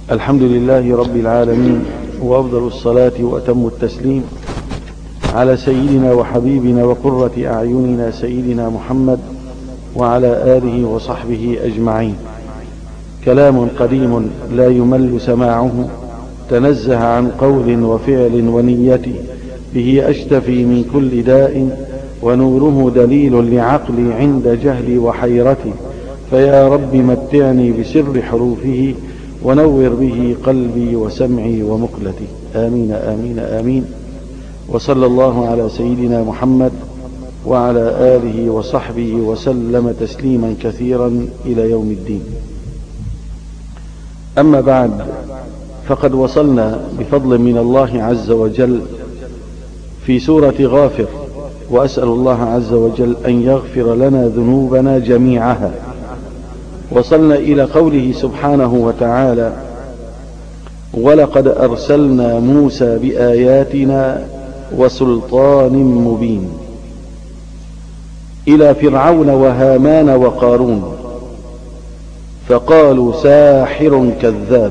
الحمد لله رب العالمين، وأفضل الصلاة وأتم التسليم على سيدنا وحبيبنا وقرة أعيننا سيدنا محمد وعلى آله وصحبه أجمعين. كلام قديم لا يمل سماعه، تنزه عن قول وفعل ونية، به أشتفي من كل داء، ونوره دليل لعقلي عند جهلي وحيرتي. فيا رب متعني بسر حروفه، ونور به قلبي وسمعي ومقلتي. آمين آمين آمين. وصلى الله على سيدنا محمد وعلى آله وصحبه وسلم تسليما كثيرا إلى يوم الدين. أما بعد، فقد وصلنا بفضل من الله عز وجل في سورة غافر، وأسأل الله عز وجل أن يغفر لنا ذنوبنا جميعها. وصلنا إلى قوله سبحانه وتعالى: ولقد أرسلنا موسى بآياتنا وسلطان مبين إلى فرعون وهامان وقارون، فقالوا ساحر كذاب.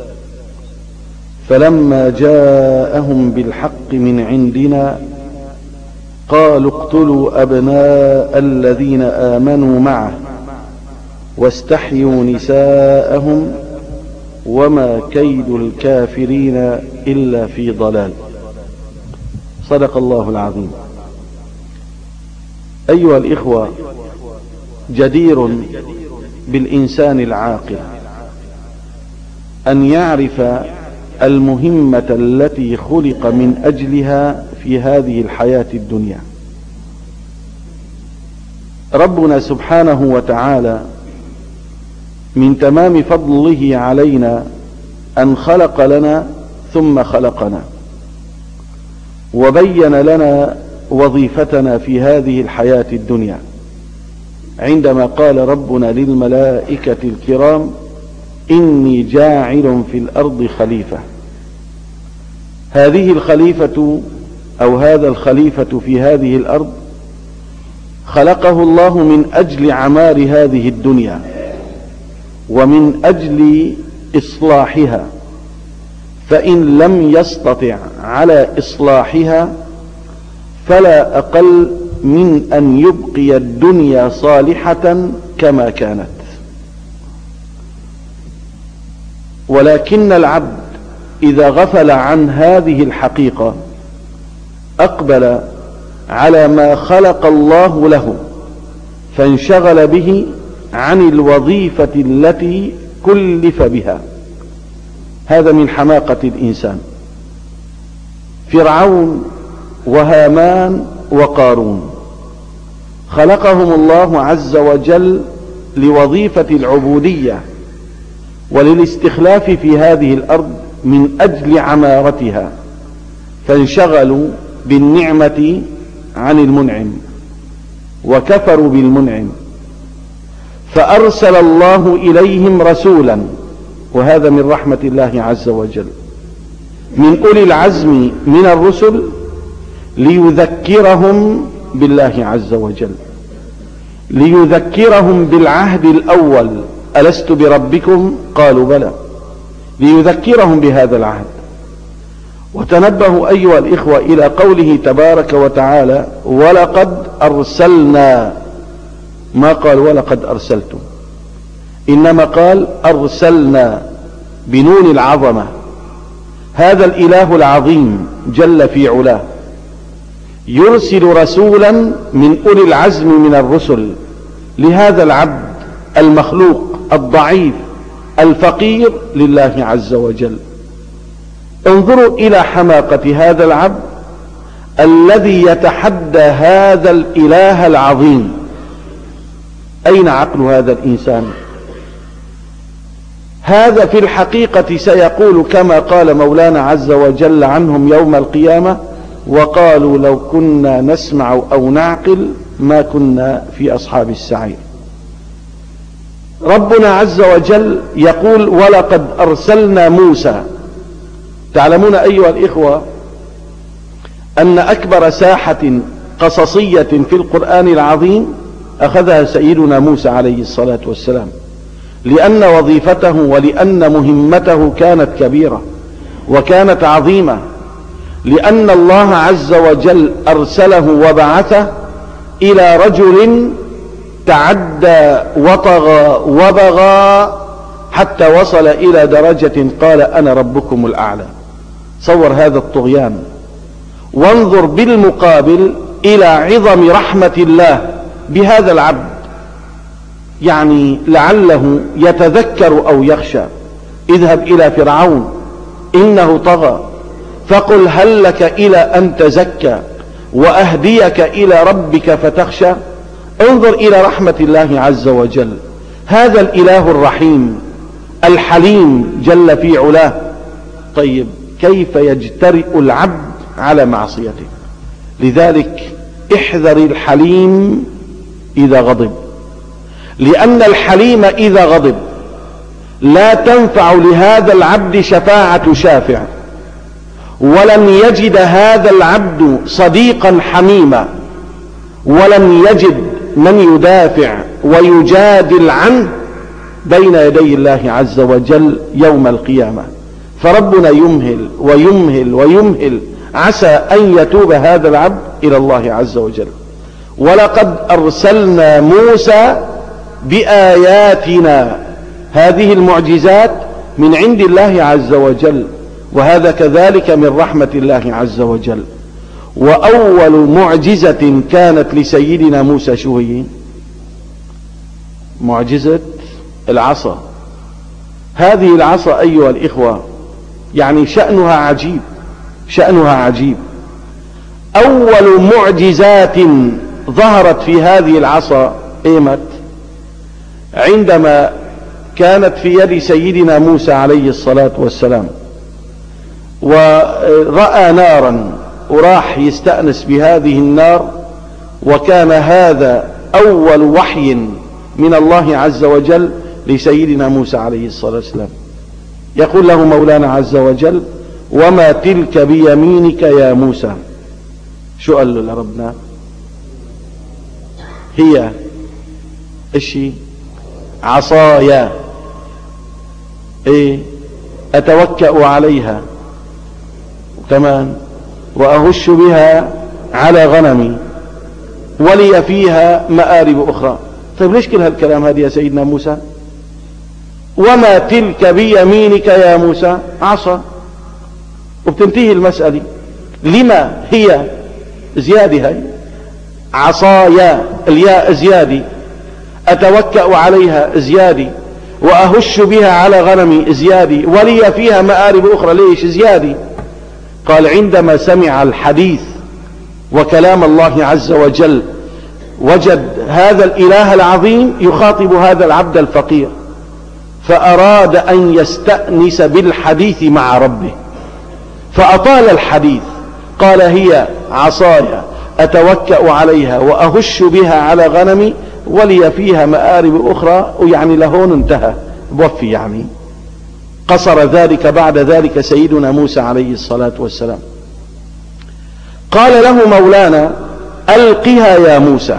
فلما جاءهم بالحق من عندنا قالوا اقتلوا أبناء الذين آمنوا معه واستحيوا نساءهم وما كيد الكافرين إلا في ضلال. صدق الله العظيم. أيها الإخوة، جدير بالإنسان العاقل أن يعرف المهمة التي خلق من أجلها في هذه الحياة الدنيا. ربنا سبحانه وتعالى من تمام فضله علينا أن خلق لنا ثم خلقنا، وبين لنا وظيفتنا في هذه الحياة الدنيا، عندما قال ربنا للملائكة الكرام: إني جاعل في الأرض خليفة. هذه الخليفة أو هذا الخليفة في هذه الأرض خلقه الله من أجل عمار هذه الدنيا ومن أجل إصلاحها، فإن لم يستطع على إصلاحها فلا أقل من أن يبقي الدنيا صالحة كما كانت. ولكن العبد إذا غفل عن هذه الحقيقة أقبل على ما خلق الله له، فانشغل به عن الوظيفة التي كلف بها. هذا من حماقة الإنسان. فرعون وهامان وقارون خلقهم الله عز وجل لوظيفة العبودية وللاستخلاف في هذه الأرض من أجل عمارتها، فانشغلوا بالنعمة عن المنعم وكفروا بالمنعم، فأرسل الله إليهم رسولا، وهذا من رحمة الله عز وجل، من أولي العزم من الرسل، ليذكرهم بالله عز وجل، ليذكرهم بالعهد الأول: ألست بربكم؟ قالوا بلى. ليذكرهم بهذا العهد. وتنبهوا أيها الإخوة إلى قوله تبارك وتعالى: ولقد أرسلنا، ما قال ولقد أرسلتم، إنما قال أرسلنا بنون العظمة. هذا الإله العظيم جل في علاه يرسل رسولا من أولي العزم من الرسل لهذا العبد المخلوق الضعيف الفقير لله عز وجل. انظروا إلى حماقة هذا العبد الذي يتحدى هذا الإله العظيم. أين عقل هذا الإنسان؟ هذا في الحقيقة سيقول كما قال مولانا عز وجل عنهم يوم القيامة: وقالوا لو كنا نسمع أو نعقل ما كنا في أصحاب السعير. ربنا عز وجل يقول: ولقد أرسلنا موسى. تعلمون أيها الإخوة أن أكبر ساحة قصصية في القرآن العظيم أخذها سيدنا موسى عليه الصلاة والسلام، لأن وظيفته ولأن مهمته كانت كبيرة وكانت عظيمة، لأن الله عز وجل أرسله وبعثه إلى رجل تعدى وطغى وبغى حتى وصل إلى درجة قال أنا ربكم الأعلى. صور هذا الطغيان، وانظر بالمقابل إلى عظم رحمة الله بهذا العبد، يعني لعله يتذكر أو يخشى. اذهب إلى فرعون إنه طغى فقل هل لك إلى أن تزكى وأهديك إلى ربك فتخشى. انظر إلى رحمة الله عز وجل، هذا الإله الرحيم الحليم جل في علاه. طيب كيف يجترئ العبد على معصيته؟ لذلك احذر الحليم إذا غضب، لأن الحليم إذا غضب لا تنفع لهذا العبد شفاعة شافع، ولن يجد هذا العبد صديقا حميما، ولن يجد من يدافع ويجادل عنه بين يدي الله عز وجل يوم القيامة. فربنا يمهل ويمهل ويمهل عسى أن يتوب هذا العبد إلى الله عز وجل. ولقد أرسلنا موسى بآياتنا، هذه المعجزات من عند الله عز وجل، وهذا كذلك من رحمة الله عز وجل. وأول معجزة كانت لسيدنا موسى شو هي؟ معجزة العصا. هذه العصا أيها الإخوة يعني شأنها عجيب، شأنها عجيب. أول معجزات ظهرت في هذه العصا إيمت عندما كانت في يد سيدنا موسى عليه الصلاة والسلام، ورأى نارا وراح يستأنس بهذه النار، وكان هذا أول وحي من الله عز وجل لسيدنا موسى عليه الصلاة والسلام. يقول له مولانا عز وجل وما تلك بيمينك يا موسى. شو قال له لربنا؟ هي اشي عصايا اتوكأ عليها، كمان واهش بها على غنمي ولي فيها مآرب اخرى. طيب ليش كل هالكلام هذا يا سيدنا موسى؟ وما تلك بيمينك يا موسى؟ عصا، وبتنتهي المسألة. لما هي زيادة، هي عصايا الياء زيادة، أتوكأ عليها زيادة، وأهش بها على غنمي زيادة، ولي فيها مآرب أخرى. ليش زيادة؟ قال عندما سمع الحديث وكلام الله عز وجل وجد هذا الإله العظيم يخاطب هذا العبد الفقير، فأراد أن يستأنس بالحديث مع ربه فأطال الحديث. قال هي عصايا أتوكأ عليها وأهش بها على غنمي ولي فيها مآرب أخرى، ويعني لهون انتهى بوفي، يعني قصر ذلك. بعد ذلك سيدنا موسى عليه الصلاة والسلام قال له مولانا ألقها يا موسى.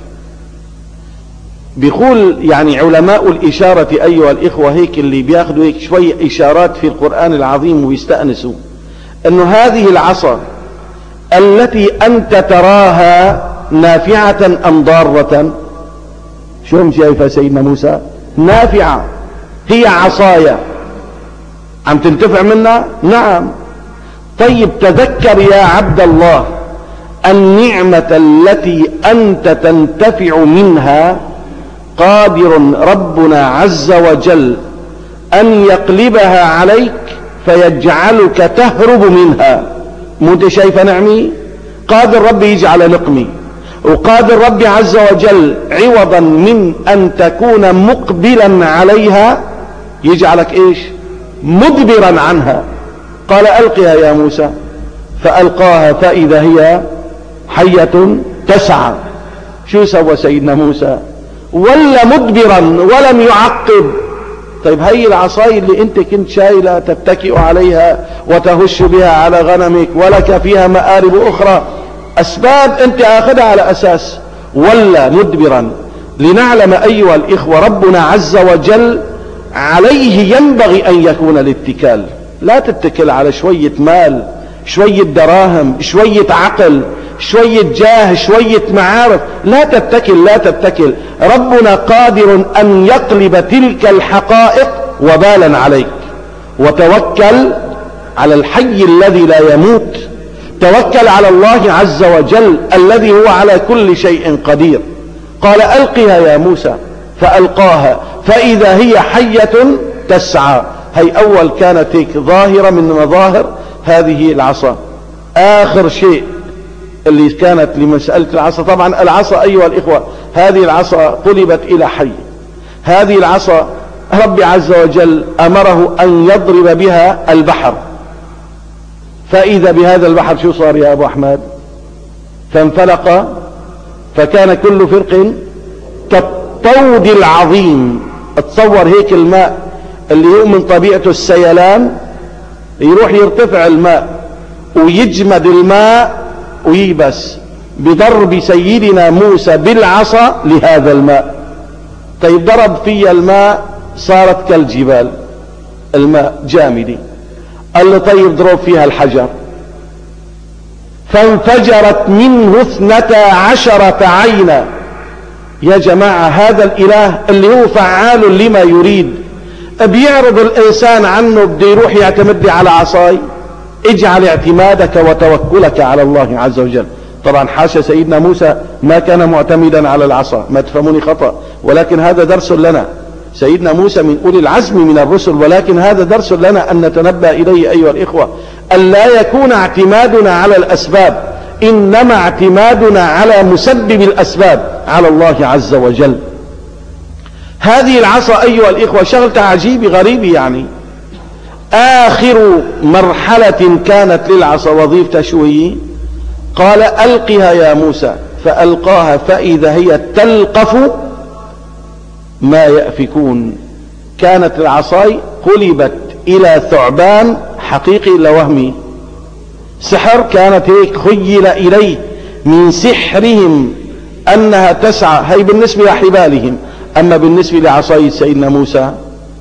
بيقول يعني علماء الإشارة أيها الإخوة، هيك اللي بياخدوا هيك شوية إشارات في القرآن العظيم ويستأنسوا، أنه هذه العصا التي أنت تراها نافعة أم ضارة؟ شو هم شايفها سيدنا موسى؟ نافعة، هي عصايا عم تنتفع منها؟ نعم. طيب تذكر يا عبد الله النعمة التي أنت تنتفع منها قادر ربنا عز وجل أن يقلبها عليك فيجعلك تهرب منها. مو انت شايفة نعمي؟ قادر ربي يجعل نقمي، وقادر ربي عز وجل عوضا من أن تكون مقبلا عليها يجعلك ايش؟ مدبرا عنها. قال ألقها يا موسى، فألقاها فإذا هي حية تسعى. شو سوى سيدنا موسى؟ ولا مدبرا ولم يعقب. طيب هي العصاي اللي انت كنت شايلة تتكئ عليها وتهش بها على غنمك ولك فيها مآرب أخرى، أسباب انت آخذها على أساس، ولا مدبرا. لنعلم أيها الإخوة ربنا عز وجل عليه ينبغي أن يكون الاتكال. لا تتكل على شوية مال، شوية دراهم، شوية عقل، شوية جاه، شوية معارف. لا تتكل. ربنا قادر أن يقلب تلك الحقائق وبالا عليك. وتوكل على الحي الذي لا يموت، توكل على الله عز وجل الذي هو على كل شيء قدير. قال ألقها يا موسى فألقاها فإذا هي حية تسعى. هي أول كانت هيك ظاهرة من مظاهر هذه العصا. آخر شيء اللي كانت لمسألة العصا، طبعا العصا أيها الإخوة هذه العصا قلبت إلى حي. هذه العصا رب عز وجل أمره أن يضرب بها البحر، فإذا بهذا البحر شو صار يا أبو أحمد؟ فانفلق فكان كل فرق كالطود العظيم. اتصور هيك الماء اللي هو من طبيعته السيلان، يروح يرتفع الماء ويجمد الماء ويبس بضرب سيدنا موسى بالعصا لهذا الماء. طيب ضرب في الماء صارت كالجبال، الماء جامدي. قال له طيب ضرب فيها الحجر، فانفجرت منه 12 عينا. يا جماعة هذا الإله اللي هو فعال لما يريد بيعرض الإنسان عنه بده يروح يعتمد على عصاي. اجعل اعتمادك وتوكلك على الله عز وجل. طبعا حاشا سيدنا موسى ما كان معتمدا على العصا، ما تفهموني خطأ، ولكن هذا درس لنا. سيدنا موسى من أولي العزم من الرسل، ولكن هذا درس لنا أن نتنبه إليه أيها الإخوة، أن لا يكون اعتمادنا على الأسباب، إنما اعتمادنا على مسبب الأسباب، على الله عز وجل. هذه العصا أيها الإخوة شغلة عجيبة غريبة. يعني آخر مرحلة كانت للعصا وظيفتها شو هي؟ قال ألقها يا موسى فألقاها فإذا هي تلقف ما يأفكون. كانت العصاي قلبت إلى ثعبان حقيقي لا وهمي. سحر، كانت هيك خيل إليه من سحرهم أنها تسعى. هي بالنسبة لحبالهم، أما بالنسبة لعصاي سيدنا موسى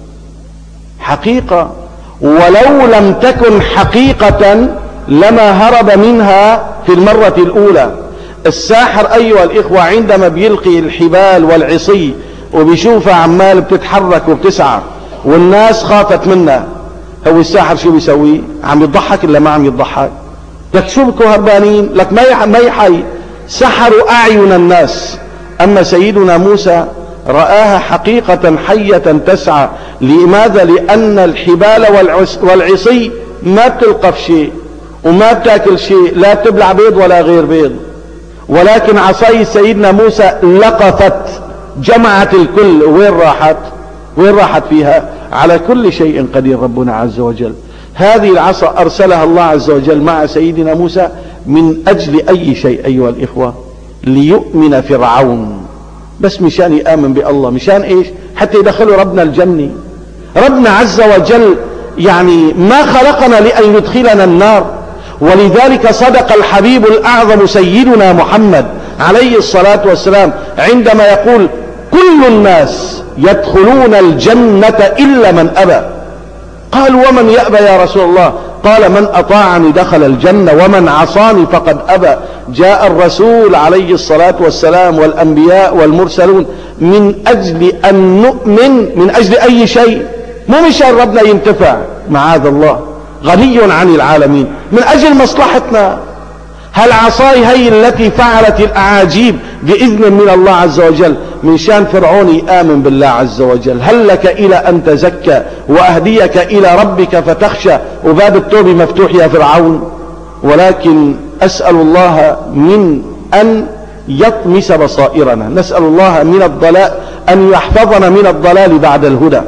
حقيقة. ولو لم تكن حقيقة لما هرب منها في المرة الأولى. الساحر أيها الإخوة عندما بيلقي الحبال والعصي وبيشوفها عمال بتتحرك وبتسعى والناس خافت منها، هو الساحر شو بيسوي؟ عم يضحك إلا ما عم يضحك؟ لك شو بكو هربانين؟ لك ما يحي. سحروا أعين الناس. أما سيدنا موسى رآها حقيقة حية تسعى. لماذا؟ لأن الحبال والعصي ما بتلقف شيء وما بتاكل شيء، لا بتبلع بيض ولا غير بيض، ولكن عصاي سيدنا موسى لقفت، جمعت الكل. وين راحت فيها؟ على كل شيء قدير ربنا عز وجل. هذه العصا أرسلها الله عز وجل مع سيدنا موسى من أجل أي شيء أيها الإخوة؟ ليؤمن فرعون، بس مشان يآمن بالله. مشان إيش؟ حتى يدخلوا ربنا الجنة. ربنا عز وجل يعني ما خلقنا لأن يدخلنا النار. ولذلك صدق الحبيب الأعظم سيدنا محمد عليه الصلاة والسلام عندما يقول كل الناس يدخلون الجنة إلا من أبى. قال ومن يأبى يا رسول الله؟ قال من أطاعني دخل الجنة ومن عصاني فقد أبى. جاء الرسول عليه الصلاة والسلام والأنبياء والمرسلون من أجل أن نؤمن، من أجل أي شيء؟ مو مشان ربنا ينتفع، معاذ الله، غني عن العالمين، من أجل مصلحتنا. هالعصاي هي التي فعلت الأعاجيب بإذن من الله عز وجل من شان فرعون يآمن بالله عز وجل. هل لك إلى أن تزكى وأهديك إلى ربك فتخشى وباب التوبة مفتوح يا فرعون؟ ولكن أسأل الله من أن يطمس بصائرنا، نسأل الله من الضلال أن يحفظنا من الضلال بعد الهدى.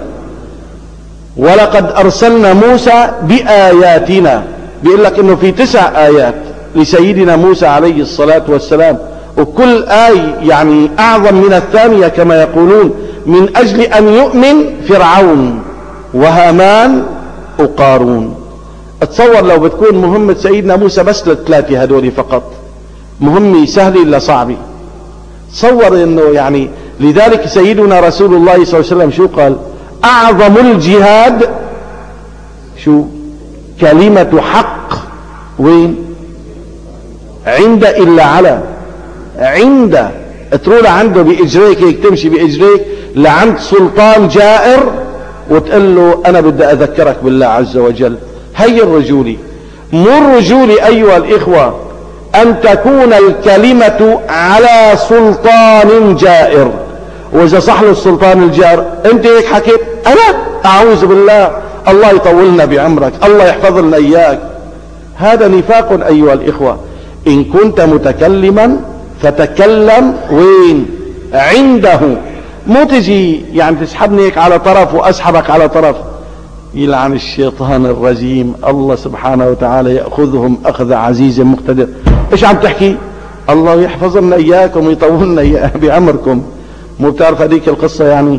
ولقد أرسلنا موسى بآياتنا، بيقول لك إنه في 9 آيات لسيدنا موسى عليه الصلاة والسلام، وكل آية يعني أعظم من الثانية كما يقولون، من أجل أن يؤمن فرعون وهامان وقارون. اتصور لو بتكون مهمة سيدنا موسى بس ل3 هدول فقط، مهمة سهلة إلا صعبة. تصور إنه يعني لذلك سيدنا رسول الله صلى الله عليه وسلم شو قال؟ أعظم الجهاد شو؟ كلمة حق. وين؟ عند إلا على. عند تروح عنده بإجريك، هيك تمشي بإجريك لعند سلطان جائر وتقول له أنا بدي أذكرك بالله عز وجل. هي الرجولة. مو الرجولة أيها الإخوة أن تكون الكلمة على سلطان جائر، وإذا صح له السلطان الجائر أنت هيك حكيت، أنا أعوذ بالله، الله يطولنا بعمرك، الله يحفظ لنا إياك. هذا نفاق أيها الإخوة. إن كنت متكلما فتكلم وين؟ عنده. مو تجي يعني تسحبني هيك على طرف وأسحبك على طرف. يلعن الشيطان الرجيم، الله سبحانه وتعالى يأخذهم أخذ عزيز مقتدر. إيش عم تحكي؟ الله يحفظ لنا إياكم ويطولنا بعمركم. مو بتعرف هذيك القصة؟ يعني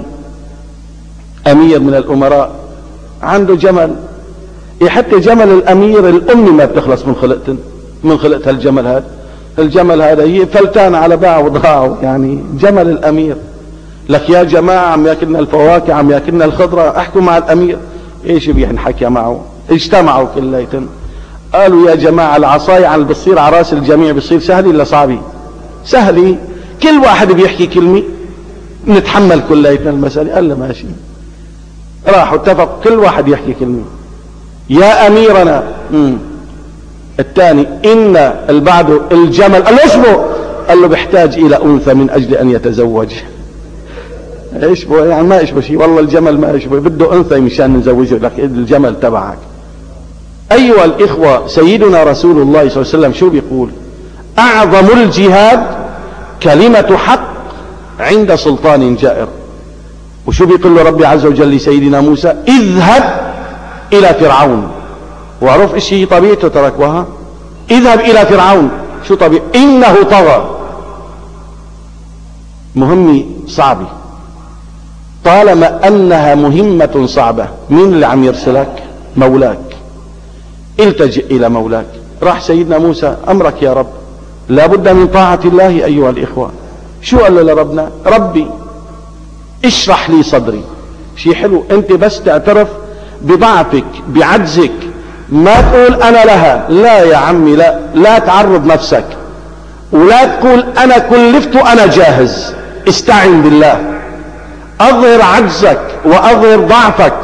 أمير من الأمراء عنده جمل، حتى جمل الأمير الأم ما بتخلص من خلقتها الجمل هذا. الجمل هذا هي فلتان على باع وضاعه، يعني جمل الأمير. لك يا جماعة عم ياكلنا الفواكه، عم ياكلنا الخضرة، احكوا مع الأمير. ايش بيحكي معه؟ اجتمعوا كليتهم قالوا يا جماعة العصاية على بتصير على راس الجميع بصير سهلة ولا صعبة؟ سهلة، كل واحد بيحكي كلمة نتحمل كليتنا المسألة. قال له ماشي. راحوا اتفقوا كل واحد يحكي كلمة. يا أميرنا الثاني إن البعض الجمل. قال له اشبه؟ قال له بيحتاج إلى أنثى من أجل أن يتزوج. اشبه يعني ما اشبه شيء، والله الجمل ما اشبه، بده أنثى مشان نزوجه لك الجمل تبعك. أيها الإخوة سيدنا رسول الله صلى الله عليه وسلم شو بيقول؟ أعظم الجهاد كلمة حق عند سلطان جائر. وشو بيقول له ربي عز وجل لسيدنا موسى؟ اذهب إلى فرعون. وعرف ايش هي طبيعته تركوها؟ اذهب إلى فرعون. شو طبيعته؟ إنه طغى. مهمة صعبة. طالما أنها مهمة صعبة، مين اللي عم يرسلك؟ مولاك. التجئ إلى مولاك. راح سيدنا موسى أمرك يا رب، لابد من طاعة الله أيها الإخوة. شو قال له لربنا؟ ربي اشرح لي صدري. شيء حلو، انت بس تعترف بضعفك بعجزك، ما تقول أنا لها. لا يا عمي، لا تعرض نفسك، ولا تقول أنا كلفت أنا جاهز. استعن بالله، أظهر عجزك وأظهر ضعفك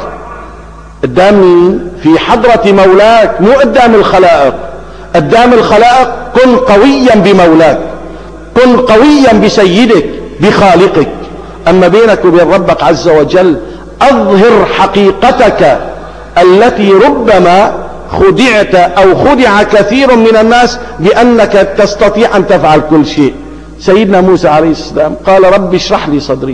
قدام مين؟ في حضرة مولاك، مو قدام الخلائق. قدام الخلائق كن قويا بمولاك، كن قويا بسيدك بخالقك. أما بينك وبين ربك عز وجل أظهر حقيقتك التي ربما خدعت أو خدع كثير من الناس بأنك تستطيع أن تفعل كل شيء. سيدنا موسى عليه السلام قال رب اشرح لي صدري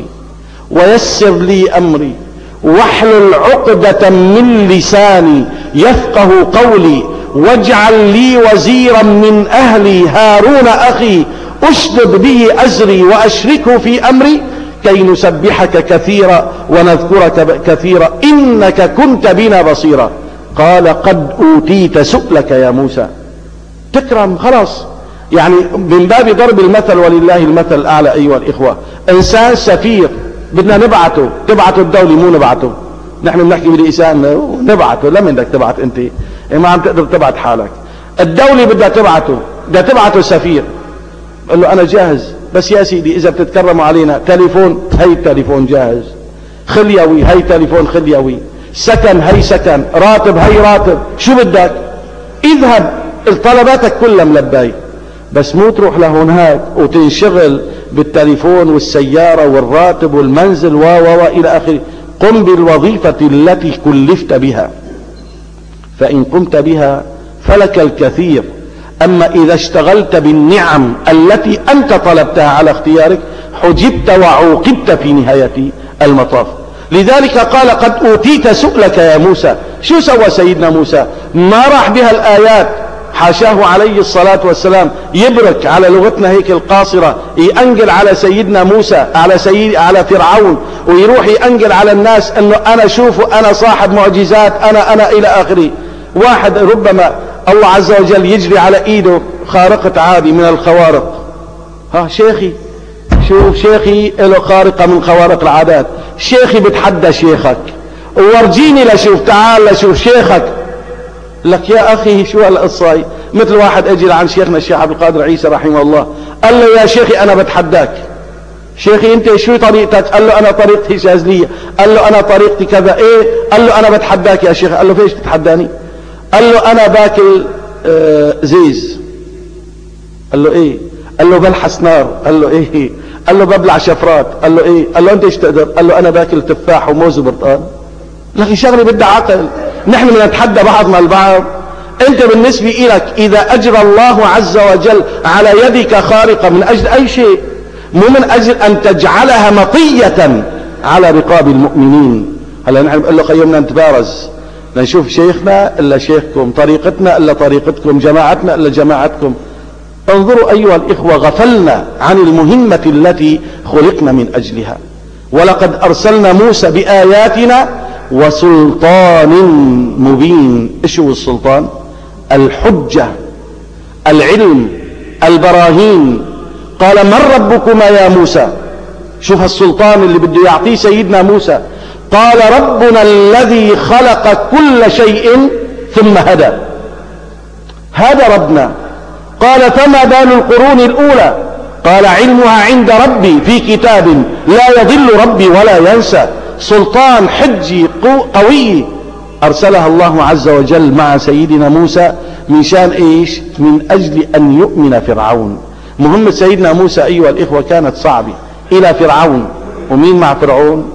ويسر لي أمري واحلل عقدة من لساني يفقه قولي واجعل لي وزيرا من أهلي هارون أخي أشدد به أزري وأشركه في أمري كي نسبحك كثيرا ونذكرك كثيرا إنك كنت بنا بصيرا. قال قد أوتيت سؤلك يا موسى. تكرم خلاص، يعني من باب ضرب المثل ولله المثل الأعلى. أيها الإخوة إنسان سفير بدنا نبعته، تبعته الدولة مو نبعته. نحن بنحكي بالإنسان نبعته، لما بدك تبعت أنت؟ ما عم تقدر تبعت حالك. الدولة بدها تبعته، بدها تبعته سفير. قال له أنا جاهز، بس يا سيدي إذا بتتكرموا علينا تليفون، هي التليفون جاهز، خليوي هي تليفون خليوي، سكن هي سكن، راتب هي راتب، شو بدك؟ اذهب، طلباتك كلها ملباي، بس مو تروح لهناك وتنشغل بالتليفون والسيارة والراتب والمنزل و إلى آخره. قم بالوظيفة التي كلفت بها، فإن قمت بها فلك الكثير. أما إذا اشتغلت بالنعم التي أنت طلبتها على اختيارك حجبت وعوقبت في نهاية المطاف. لذلك قال قد أوتيت سؤلك يا موسى. شو سوى سيدنا موسى؟ ما راح بها الآيات، حاشاه عليه الصلاة والسلام يبرك على لغتنا هيك القاصرة، يأنقل على سيدنا موسى على فرعون، ويروح يأنقل على الناس أنه أنا شوفوا أنا صاحب معجزات، أنا إلى آخره. واحد ربما الله عز وجل يجري على ايده خارقة عادي من الخوارق. ها شيخي شوف شيخي له خارقة من خوارق العادات، شيخي بتحدى شيخك وورجيني لشوف، تعال لشوف شيخك. لك يا أخي شو هالقصة؟ مثل واحد اجي لعن شيخنا الشيخ عبد القادر عيسى رحمه الله، قال له يا شيخي أنا بتحداك. شيخي أنت شو طريقتك؟ قال له أنا طريقتي شاذلية. قال له أنا طريقتي كذا. إيه؟ قال له أنا بتحداك يا شيخ. قال له فيش تتحداني؟ قال له أنا باكل زيز. قال له إيه؟ قال له بلحس نار. قال له إيه؟ قال له ببلع شفرات. قال له إيه؟ قال له أنت إيش تقدر؟ قال له أنا باكل تفاح وموز وبرتقال. لكن شغلة بدها عقل، نحن بنتحدى بعضنا البعض. أنت بالنسبة إليك إذا أجرى الله عز وجل على يدك خارقة من أجل أي شيء، مو من أجل أن تجعلها مطية على رقاب المؤمنين. هلا نحن بنقول له خيمنا نتبارز، نشوف شيخنا إلا شيخكم، طريقتنا إلا طريقتكم، جماعتنا إلا جماعتكم. انظروا أيها الإخوة، غفلنا عن المهمة التي خلقنا من أجلها. ولقد أرسلنا موسى بآياتنا وسلطان مبين. إيش هو السلطان؟ الحجة، العلم، البراهين. قال من ربكما يا موسى؟ شوف السلطان اللي بده يعطيه سيدنا موسى. قال ربنا الذي خلق كل شيء ثم هدى. هذا ربنا. قال فما بال القرون الأولى؟ قال علمها عند ربي في كتاب لا يضل ربي ولا ينسى. سلطان حجي قوي أرسلها الله عز وجل مع سيدنا موسى من شان إيش؟ من أجل أن يؤمن فرعون. مهمة سيدنا موسى أيها الإخوة كانت صعبة إلى فرعون. ومين مع فرعون؟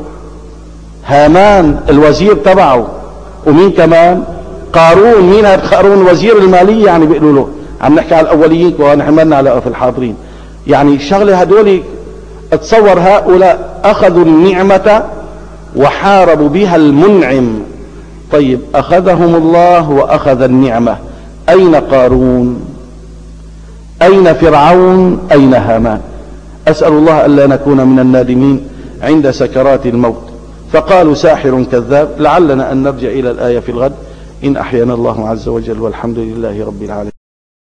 هامان الوزير تبعه. ومين كمان؟ قارون. مين هذا قارون؟ وزير المالية يعني بيقولوا له. عم نحكي على الأوليين ونحن مالنا على في الحاضرين. يعني شغلة هدول، اتصور هؤلاء أخذوا النعمة وحاربوا بها المنعم. طيب أخذهم الله وأخذ النعمة، أين قارون؟ أين فرعون؟ أين هامان؟ أسأل الله ألا نكون من النادمين عند سكرات الموت. فقالوا ساحر كذاب. لعلنا أن نرجع إلى الآية في الغد إن أحيانا الله عز وجل، والحمد لله رب العالمين.